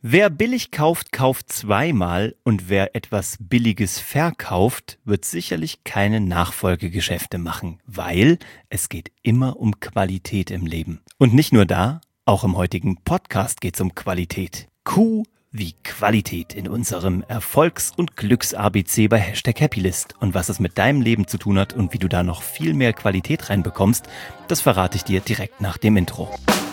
Wer billig kauft, kauft zweimal und wer etwas Billiges verkauft, wird sicherlich keine Nachfolgegeschäfte machen, weil es geht immer um Qualität im Leben. Und nicht nur da, auch im heutigen Podcast geht es um Qualität. Q wie Qualität in unserem Erfolgs- und Glücks-ABC bei #Happylist. Und was es mit deinem Leben zu tun hat und wie du da noch viel mehr Qualität reinbekommst, das verrate ich dir direkt nach dem Intro.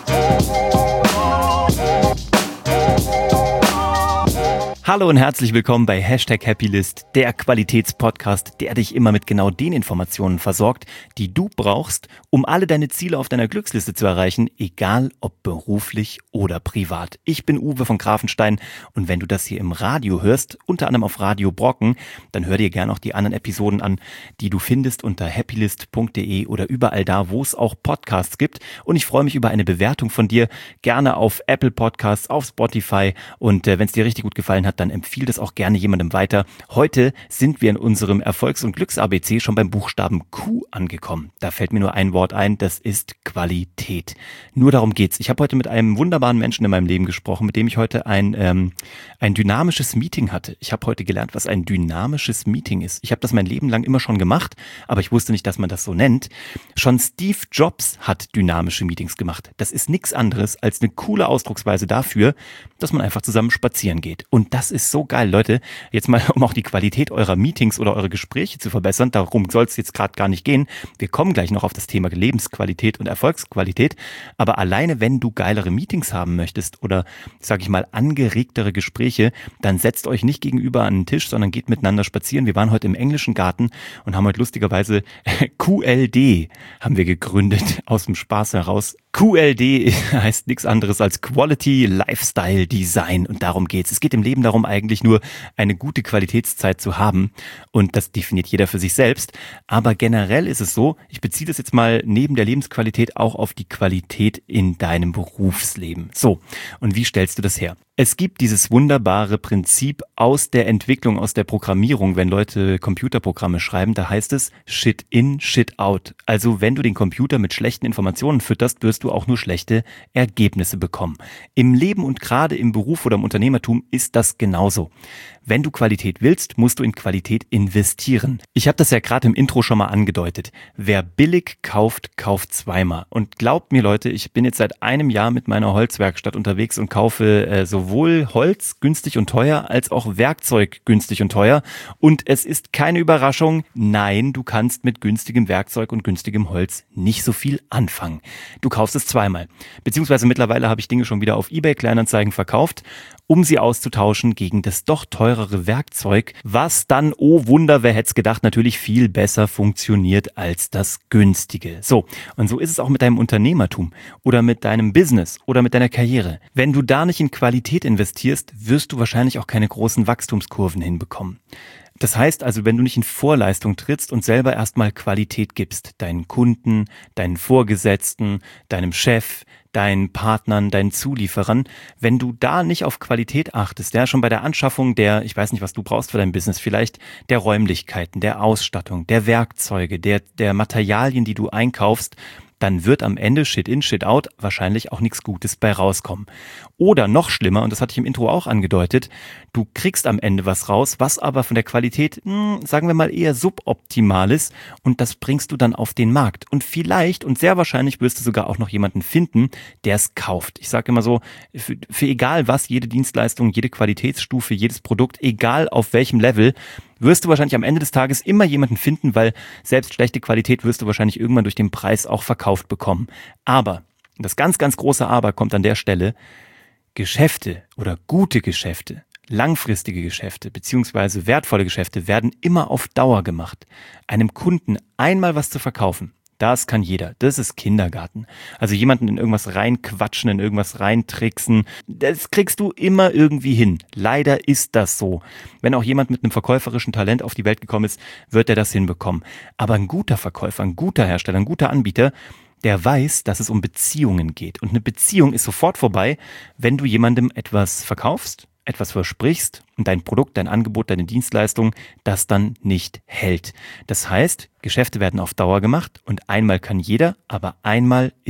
Hallo und herzlich willkommen bei #Happylist, der Qualitätspodcast, der dich immer mit genau den Informationen versorgt, die du brauchst, um alle deine Ziele auf deiner Glücksliste zu erreichen, egal ob beruflich oder privat. Ich bin Uwe von Grafenstein und wenn du das hier im Radio hörst, unter anderem auf Radio Brocken, dann hör dir gerne auch die anderen Episoden an, die du findest unter happylist.de oder überall da, wo es auch Podcasts gibt. Und ich freue mich über eine Bewertung von dir, gerne auf Apple Podcasts, auf Spotify und wenn es dir richtig gut gefallen hat, dann empfiehl das auch gerne jemandem weiter. Heute sind wir in unserem Erfolgs- und Glücks-ABC schon beim Buchstaben Q angekommen. Da fällt mir nur ein Wort ein, das ist Qualität. Nur darum geht's. Ich habe heute mit einem wunderbaren Menschen in meinem Leben gesprochen, mit dem ich heute ein dynamisches Meeting hatte. Ich habe heute gelernt, was ein dynamisches Meeting ist. Ich habe das mein Leben lang immer schon gemacht, aber ich wusste nicht, dass man das so nennt. Schon Steve Jobs hat dynamische Meetings gemacht. Das ist nichts anderes als eine coole Ausdrucksweise dafür, dass man einfach zusammen spazieren geht. Und das ist so geil, Leute. Jetzt mal, um auch die Qualität eurer Meetings oder eure Gespräche zu verbessern. Darum soll es jetzt gerade gar nicht gehen. Wir kommen gleich noch auf das Thema Lebensqualität und Erfolgsqualität. Aber alleine, wenn du geilere Meetings haben möchtest oder, sag ich mal, angeregtere Gespräche, dann setzt euch nicht gegenüber an den Tisch, sondern geht miteinander spazieren. Wir waren heute im englischen Garten und haben heute lustigerweise QLD haben wir gegründet, aus dem Spaß heraus. QLD heißt nichts anderes als Quality Lifestyle Design und darum geht's. Es geht im Leben darum, eigentlich nur eine gute Qualitätszeit zu haben und das definiert jeder für sich selbst. Aber generell ist es so, ich beziehe das jetzt mal neben der Lebensqualität auch auf die Qualität in deinem Berufsleben. So, und wie stellst du das her? Es gibt dieses wunderbare Prinzip aus der Entwicklung, aus der Programmierung, wenn Leute Computerprogramme schreiben, da heißt es Shit in, Shit out. Also wenn du den Computer mit schlechten Informationen fütterst, wirst du auch nur schlechte Ergebnisse bekommen. Im Leben und gerade im Beruf oder im Unternehmertum ist das genauso. Wenn du Qualität willst, musst du in Qualität investieren. Ich habe das ja gerade im Intro schon mal angedeutet. Wer billig kauft, kauft zweimal. Und glaubt mir Leute, ich bin jetzt seit einem Jahr mit meiner Holzwerkstatt unterwegs und kaufe sowohl Holz günstig und teuer, als auch Werkzeug günstig und teuer. Und es ist keine Überraschung, nein, du kannst mit günstigem Werkzeug und günstigem Holz nicht so viel anfangen. Du kaufst es zweimal. Beziehungsweise mittlerweile habe ich Dinge schon wieder auf eBay Kleinanzeigen verkauft, um sie auszutauschen gegen das doch teurere Werkzeug, was dann, oh Wunder, wer hätte es gedacht, natürlich viel besser funktioniert als das günstige. So, und so ist es auch mit deinem Unternehmertum oder mit deinem Business oder mit deiner Karriere. Wenn du da nicht in Qualität investierst, wirst du wahrscheinlich auch keine großen Wachstumskurven hinbekommen. Das heißt also, wenn du nicht in Vorleistung trittst und selber erstmal Qualität gibst, deinen Kunden, deinen Vorgesetzten, deinem Chef, deinen Partnern, deinen Zulieferern, wenn du da nicht auf Qualität achtest, ja, schon bei der Anschaffung der, ich weiß nicht, was du brauchst für dein Business, vielleicht der Räumlichkeiten, der Ausstattung, der Werkzeuge, der Materialien, die du einkaufst, dann wird am Ende Shit in, Shit out wahrscheinlich auch nichts Gutes bei rauskommen. Oder noch schlimmer, und das hatte ich im Intro auch angedeutet, du kriegst am Ende was raus, was aber von der Qualität, sagen wir mal, eher suboptimal ist und das bringst du dann auf den Markt. Und vielleicht und sehr wahrscheinlich wirst du sogar auch noch jemanden finden, der es kauft. Ich sage immer so, für egal was, jede Dienstleistung, jede Qualitätsstufe, jedes Produkt, egal auf welchem Level, wirst du wahrscheinlich am Ende des Tages immer jemanden finden, weil selbst schlechte Qualität wirst du wahrscheinlich irgendwann durch den Preis auch verkauft bekommen. Aber, das ganz, ganz große Aber kommt an der Stelle, Geschäfte oder gute Geschäfte, langfristige Geschäfte beziehungsweise wertvolle Geschäfte werden immer auf Dauer gemacht. Einem Kunden einmal was zu verkaufen, das kann jeder. Das ist Kindergarten. Also jemanden in irgendwas reinquatschen, in irgendwas reintricksen, das kriegst du immer irgendwie hin. Leider ist das so. Wenn auch jemand mit einem verkäuferischen Talent auf die Welt gekommen ist, wird er das hinbekommen. Aber ein guter Verkäufer, ein guter Hersteller, ein guter Anbieter, der weiß, dass es um Beziehungen geht. Und eine Beziehung ist sofort vorbei, wenn du jemandem etwas verkaufst, etwas versprichst und dein Produkt, dein Angebot, deine Dienstleistung das dann nicht hält. Das heißt, Geschäfte werden auf Dauer gemacht und einmal kann jeder, aber einmal ist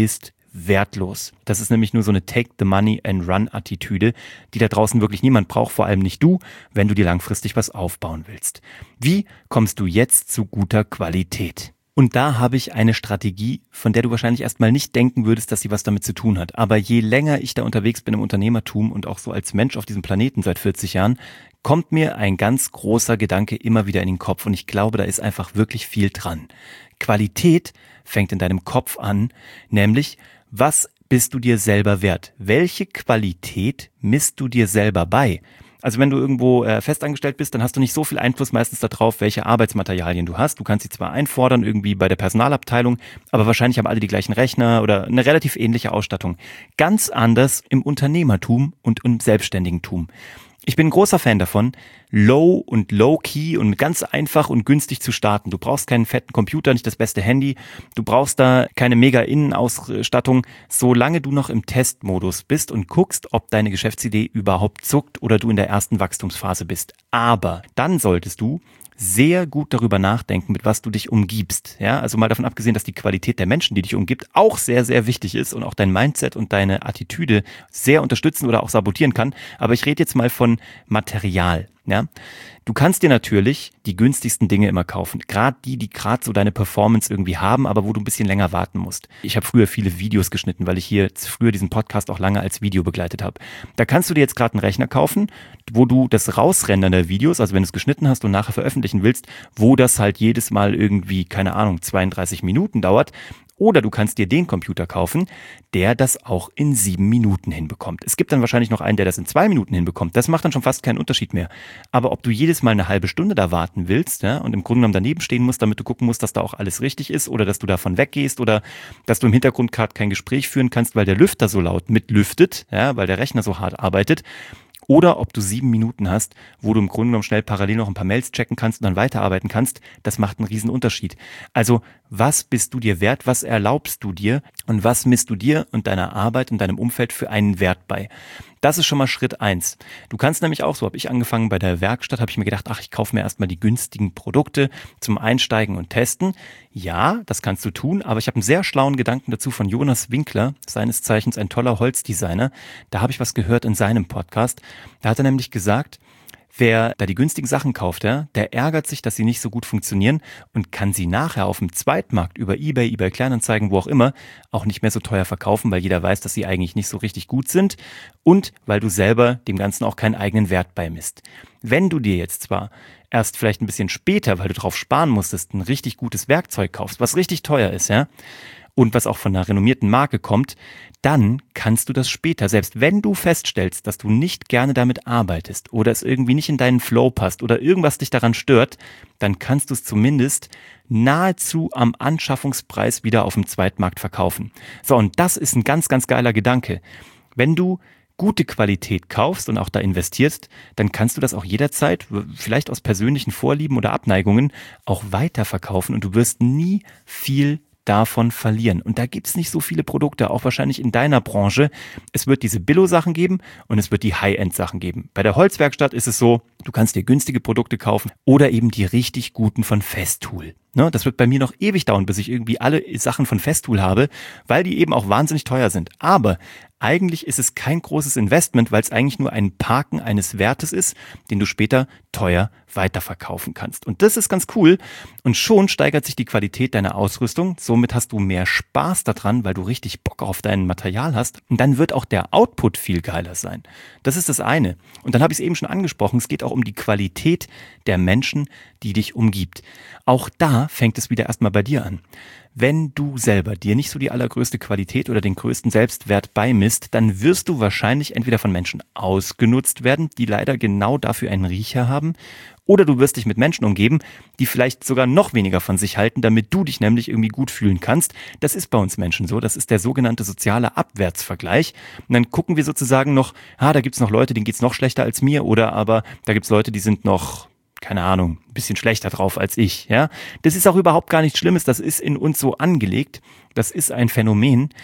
wertlos. Das ist nämlich nur so eine Take-the-Money-and-Run-Attitüde, die da draußen wirklich niemand braucht, vor allem nicht du, wenn du dir langfristig was aufbauen willst. Wie kommst du jetzt zu guter Qualität? Und da habe ich eine Strategie, von der du wahrscheinlich erstmal nicht denken würdest, dass sie was damit zu tun hat. Aber je länger ich da unterwegs bin im Unternehmertum und auch so als Mensch auf diesem Planeten seit 40 Jahren, kommt mir ein ganz großer Gedanke immer wieder in den Kopf. Und ich glaube, da ist einfach wirklich viel dran. Qualität fängt in deinem Kopf an, nämlich, was bist du dir selber wert? Welche Qualität misst du dir selber bei? Also wenn du irgendwo festangestellt bist, dann hast du nicht so viel Einfluss meistens darauf, welche Arbeitsmaterialien du hast. Du kannst sie zwar einfordern irgendwie bei der Personalabteilung, aber wahrscheinlich haben alle die gleichen Rechner oder eine relativ ähnliche Ausstattung. Ganz anders im Unternehmertum und im Selbstständigentum. Ich bin ein großer Fan davon, low und low-key und ganz einfach und günstig zu starten. Du brauchst keinen fetten Computer, nicht das beste Handy. Du brauchst da keine mega Innenausstattung, solange du noch im Testmodus bist und guckst, ob deine Geschäftsidee überhaupt zuckt oder du in der ersten Wachstumsphase bist. Aber dann solltest du sehr gut darüber nachdenken, mit was du dich umgibst. Ja, also mal davon abgesehen, dass die Qualität der Menschen, die dich umgibt, auch sehr, sehr wichtig ist und auch dein Mindset und deine Attitüde sehr unterstützen oder auch sabotieren kann. Aber ich rede jetzt mal von Material. Ja, du kannst dir natürlich die günstigsten Dinge immer kaufen. Gerade die gerade so deine Performance irgendwie haben, aber wo du ein bisschen länger warten musst. Ich habe früher viele Videos geschnitten, weil ich hier früher diesen Podcast auch lange als Video begleitet habe. Da kannst du dir jetzt gerade einen Rechner kaufen, wo du das Rausrendern der Videos, also wenn du es geschnitten hast und nachher veröffentlichen willst, wo das halt jedes Mal irgendwie, keine Ahnung, 32 Minuten dauert. Oder du kannst dir den Computer kaufen, der das auch in 7 Minuten hinbekommt. Es gibt dann wahrscheinlich noch einen, der das in 2 Minuten hinbekommt. Das macht dann schon fast keinen Unterschied mehr. Aber ob du jedes Mal eine halbe Stunde da warten willst, ja, und im Grunde genommen daneben stehen musst, damit du gucken musst, dass da auch alles richtig ist oder dass du davon weggehst oder dass du im Hintergrund gerade kein Gespräch führen kannst, weil der Lüfter so laut mitlüftet, ja, weil der Rechner so hart arbeitet. Oder ob du 7 Minuten hast, wo du im Grunde genommen schnell parallel noch ein paar Mails checken kannst und dann weiterarbeiten kannst, das macht einen riesen Unterschied. Also, was bist du dir wert, was erlaubst du dir und was misst du dir und deiner Arbeit und deinem Umfeld für einen Wert bei? Das ist schon mal Schritt 1. Du kannst nämlich auch, so habe ich angefangen bei der Werkstatt, habe ich mir gedacht, ich kaufe mir erstmal die günstigen Produkte zum Einsteigen und Testen. Ja, das kannst du tun, aber ich habe einen sehr schlauen Gedanken dazu von Jonas Winkler, seines Zeichens ein toller Holzdesigner. Da habe ich was gehört in seinem Podcast. Da hat er nämlich gesagt, wer da die günstigen Sachen kauft, der ärgert sich, dass sie nicht so gut funktionieren und kann sie nachher auf dem Zweitmarkt über eBay Kleinanzeigen, wo auch immer, auch nicht mehr so teuer verkaufen, weil jeder weiß, dass sie eigentlich nicht so richtig gut sind und weil du selber dem Ganzen auch keinen eigenen Wert beimisst. Wenn du dir jetzt zwar erst vielleicht ein bisschen später, weil du drauf sparen musstest, ein richtig gutes Werkzeug kaufst, was richtig teuer ist, und was auch von einer renommierten Marke kommt, dann kannst du das später, selbst wenn du feststellst, dass du nicht gerne damit arbeitest oder es irgendwie nicht in deinen Flow passt oder irgendwas dich daran stört, dann kannst du es zumindest nahezu am Anschaffungspreis wieder auf dem Zweitmarkt verkaufen. So, und das ist ein ganz, ganz geiler Gedanke. Wenn du gute Qualität kaufst und auch da investierst, dann kannst du das auch jederzeit, vielleicht aus persönlichen Vorlieben oder Abneigungen, auch weiterverkaufen und du wirst nie viel davon verlieren. Und da gibt's nicht so viele Produkte, auch wahrscheinlich in deiner Branche. Es wird diese Billo-Sachen geben und es wird die High-End-Sachen geben. Bei der Holzwerkstatt ist es so, du kannst dir günstige Produkte kaufen oder eben die richtig guten von Festool. Ne, das wird bei mir noch ewig dauern, bis ich irgendwie alle Sachen von Festool habe, weil die eben auch wahnsinnig teuer sind. Aber eigentlich ist es kein großes Investment, weil es eigentlich nur ein Parken eines Wertes ist, den du später teuer weiterverkaufen kannst. Und das ist ganz cool. Und schon steigert sich die Qualität deiner Ausrüstung. Somit hast du mehr Spaß daran, weil du richtig Bock auf dein Material hast. Und dann wird auch der Output viel geiler sein. Das ist das eine. Und dann habe ich es eben schon angesprochen, es geht auch um die Qualität der Menschen, die dich umgibt. Auch da fängt es wieder erstmal bei dir an. Wenn du selber dir nicht so die allergrößte Qualität oder den größten Selbstwert beimisst, dann wirst du wahrscheinlich entweder von Menschen ausgenutzt werden, die leider genau dafür einen Riecher haben, oder du wirst dich mit Menschen umgeben, die vielleicht sogar noch weniger von sich halten, damit du dich nämlich irgendwie gut fühlen kannst. Das ist bei uns Menschen so, das ist der sogenannte soziale Abwärtsvergleich. Und dann gucken wir sozusagen noch, da gibt's noch Leute, denen geht's noch schlechter als mir, oder aber da gibt's Leute, die sind noch, keine Ahnung, ein bisschen schlechter drauf als ich. Ja, das ist auch überhaupt gar nichts Schlimmes, das ist in uns so angelegt, das ist ein Phänomen.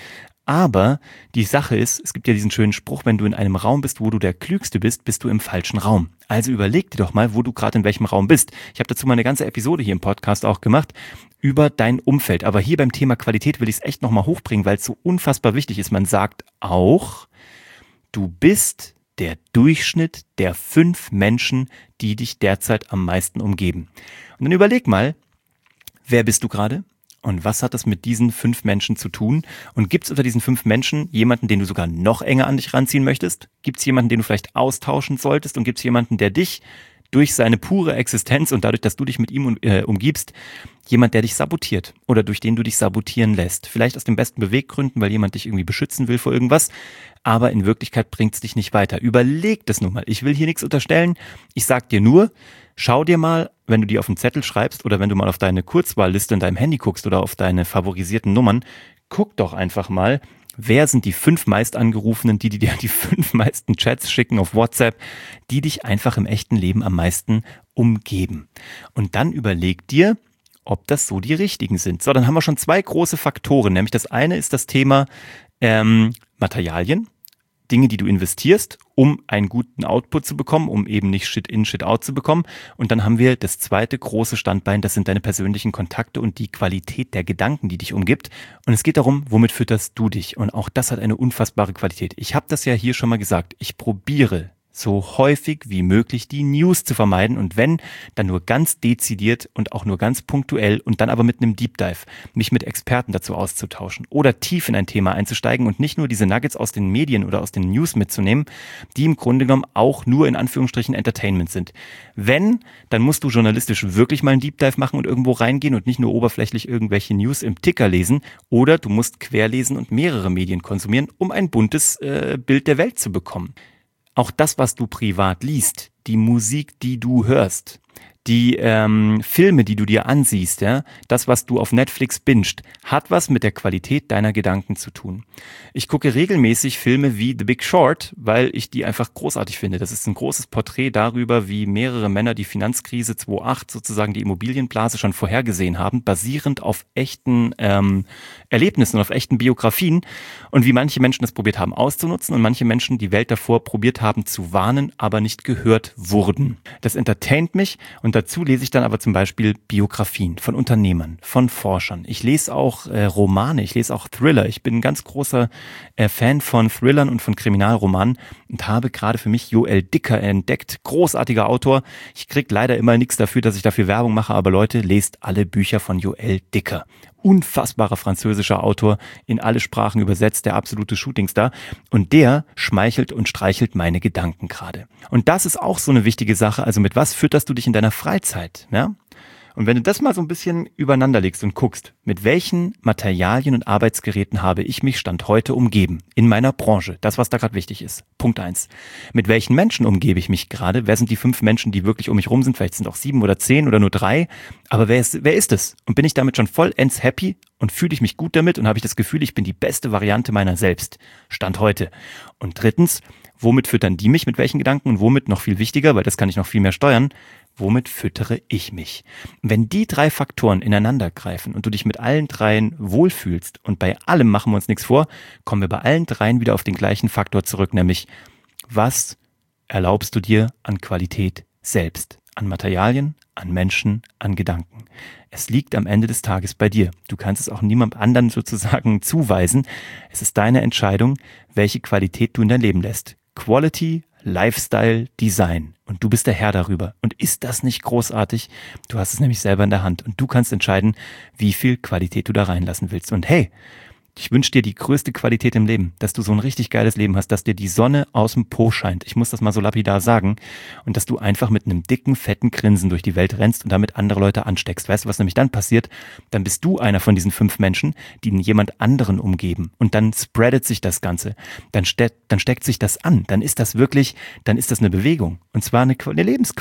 Aber die Sache ist, es gibt ja diesen schönen Spruch, wenn du in einem Raum bist, wo du der Klügste bist, bist du im falschen Raum. Also überleg dir doch mal, wo du gerade in welchem Raum bist. Ich habe dazu mal eine ganze Episode hier im Podcast auch gemacht über dein Umfeld. Aber hier beim Thema Qualität will ich es echt nochmal hochbringen, weil es so unfassbar wichtig ist. Man sagt auch, du bist der Durchschnitt der 5 Menschen, die dich derzeit am meisten umgeben. Und dann überleg mal, wer bist du gerade? Und was hat das mit diesen 5 Menschen zu tun? Und gibt es unter diesen 5 Menschen jemanden, den du sogar noch enger an dich ranziehen möchtest? Gibt es jemanden, den du vielleicht austauschen solltest? Und gibt es jemanden, der dich durch seine pure Existenz und dadurch, dass du dich mit ihm umgibst, jemand, der dich sabotiert oder durch den du dich sabotieren lässt? Vielleicht aus den besten Beweggründen, weil jemand dich irgendwie beschützen will vor irgendwas, aber in Wirklichkeit bringt es dich nicht weiter. Überleg das nur mal. Ich will hier nichts unterstellen. Ich sag dir nur, schau dir mal, wenn du die auf einen Zettel schreibst oder wenn du mal auf deine Kurzwahlliste in deinem Handy guckst oder auf deine favorisierten Nummern, guck doch einfach mal, wer sind die 5 meist angerufenen, die dir die 5 meisten Chats schicken auf WhatsApp, die dich einfach im echten Leben am meisten umgeben. Und dann überleg dir, ob das so die richtigen sind. So, dann haben wir schon 2 große Faktoren, nämlich das eine ist das Thema Materialien. Dinge, die du investierst, um einen guten Output zu bekommen, um eben nicht Shit in, Shit out zu bekommen. Und dann haben wir das zweite große Standbein, das sind deine persönlichen Kontakte und die Qualität der Gedanken, die dich umgibt. Und es geht darum, womit fütterst du dich? Und auch das hat eine unfassbare Qualität. Ich habe das ja hier schon mal gesagt. Ich probiere so häufig wie möglich die News zu vermeiden und wenn, dann nur ganz dezidiert und auch nur ganz punktuell und dann aber mit einem Deep Dive, mich mit Experten dazu auszutauschen oder tief in ein Thema einzusteigen und nicht nur diese Nuggets aus den Medien oder aus den News mitzunehmen, die im Grunde genommen auch nur in Anführungsstrichen Entertainment sind. Wenn, dann musst du journalistisch wirklich mal einen Deep Dive machen und irgendwo reingehen und nicht nur oberflächlich irgendwelche News im Ticker lesen oder du musst querlesen und mehrere Medien konsumieren, um ein buntes Bild der Welt zu bekommen. Auch das, was du privat liest, die Musik, die du hörst, die Filme, die du dir ansiehst, ja, das, was du auf Netflix bingst, hat was mit der Qualität deiner Gedanken zu tun. Ich gucke regelmäßig Filme wie The Big Short, weil ich die einfach großartig finde. Das ist ein großes Porträt darüber, wie mehrere Männer die Finanzkrise 2008 sozusagen die Immobilienblase schon vorhergesehen haben, basierend auf echten Erlebnissen und auf echten Biografien und wie manche Menschen das probiert haben auszunutzen und manche Menschen die Welt davor probiert haben zu warnen, aber nicht gehört wurden. Das entertaint mich und dazu lese ich dann aber zum Beispiel Biografien von Unternehmern, von Forschern. Ich lese auch Romane, ich lese auch Thriller. Ich bin ein ganz großer Fan von Thrillern und von Kriminalromanen und habe gerade für mich Joel Dicker entdeckt. Großartiger Autor. Ich krieg leider immer nichts dafür, dass ich dafür Werbung mache, aber Leute, lest alle Bücher von Joel Dicker. Unfassbarer französischer Autor, in alle Sprachen übersetzt, der absolute Shootingstar. Und der schmeichelt und streichelt meine Gedanken gerade. Und das ist auch so eine wichtige Sache. Also mit was fütterst du dich in deiner Freizeit? Ja? Und wenn du das mal so ein bisschen übereinander legst und guckst, mit welchen Materialien und Arbeitsgeräten habe ich mich Stand heute umgeben in meiner Branche, das, was da gerade wichtig ist. Punkt 1. Mit welchen Menschen umgebe ich mich gerade? Wer sind die 5 Menschen, die wirklich um mich rum sind? Vielleicht sind auch 7 oder 10 oder nur 3. Aber wer ist es? Und bin ich damit schon vollends happy und fühle ich mich gut damit und habe ich das Gefühl, ich bin die beste Variante meiner selbst. Stand heute. Und 3. Womit füttern die mich? Mit welchen Gedanken? Und womit, noch viel wichtiger, weil das kann ich noch viel mehr steuern, womit füttere ich mich? Wenn die 3 Faktoren ineinander greifen und du dich mit allen 3 wohlfühlst und bei allem machen wir uns nichts vor, kommen wir bei allen 3 wieder auf den gleichen Faktor zurück, nämlich was erlaubst du dir an Qualität selbst? An Materialien, an Menschen, an Gedanken. Es liegt am Ende des Tages bei dir. Du kannst es auch niemand anderen sozusagen zuweisen. Es ist deine Entscheidung, welche Qualität du in dein Leben lässt. Quality, Lifestyle, Design. Und du bist der Herr darüber. Und ist das nicht großartig? Du hast es nämlich selber in der Hand. Und du kannst entscheiden, wie viel Qualität du da reinlassen willst. Und hey, ich wünsche dir die größte Qualität im Leben, dass du so ein richtig geiles Leben hast, dass dir die Sonne aus dem Po scheint. Ich muss das mal so lapidar sagen. Und dass du einfach mit einem dicken, fetten Grinsen durch die Welt rennst und damit andere Leute ansteckst. Weißt du, was nämlich dann passiert? Dann bist du einer von diesen 5 Menschen, die jemand anderen umgeben. Und dann spreadet sich das Ganze. Dann steckt sich das an. Dann ist das eine Bewegung. Und zwar eine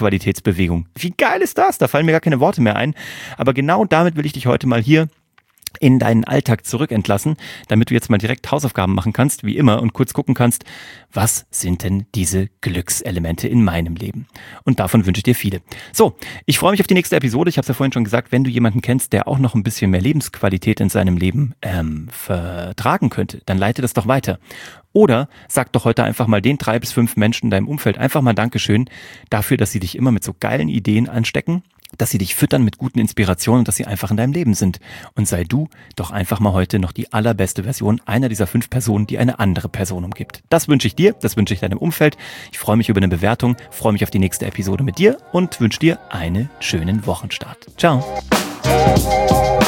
Lebensqualitätsbewegung. Wie geil ist das? Da fallen mir gar keine Worte mehr ein. Aber genau damit will ich dich heute mal hier in deinen Alltag zurückentlassen, damit du jetzt mal direkt Hausaufgaben machen kannst, wie immer, und kurz gucken kannst, was sind denn diese Glückselemente in meinem Leben? Und davon wünsche ich dir viele. So, ich freue mich auf die nächste Episode. Ich habe es ja vorhin schon gesagt, wenn du jemanden kennst, der auch noch ein bisschen mehr Lebensqualität in seinem Leben vertragen könnte, dann leite das doch weiter. Oder sag doch heute einfach mal den 3 bis 5 Menschen in deinem Umfeld einfach mal Dankeschön dafür, dass sie dich immer mit so geilen Ideen anstecken, dass sie dich füttern mit guten Inspirationen und dass sie einfach in deinem Leben sind. Und sei du doch einfach mal heute noch die allerbeste Version einer dieser 5 Personen, die eine andere Person umgibt. Das wünsche ich dir, das wünsche ich deinem Umfeld. Ich freue mich über eine Bewertung, freue mich auf die nächste Episode mit dir und wünsche dir einen schönen Wochenstart. Ciao.